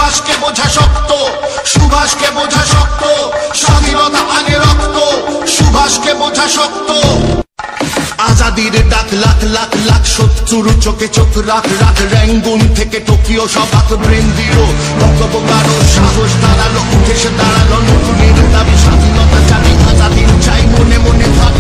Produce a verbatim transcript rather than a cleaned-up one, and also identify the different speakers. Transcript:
Speaker 1: সুভাষকে বোঝা শক্ত, সুভাষকে বোঝা শক্ত, স্বাধীনতা আগে রক্ত, সুভাষকে বোঝা শক্ত। আজাদির ডাক লাখ লাখ লাখ শত্রুর চোখে চোখ রাখ রাখ, র্যাঙ্গুন থেকে টোকিও সবাক ব্রেন দিল বঙ্গবঙ্গারো সাহস দাঁড়ালো, উঠে সে দাঁড়ালো নতুনের দাবি, স্বাধীনতা চাই, আজাদির চাই, মনে মনে ভাব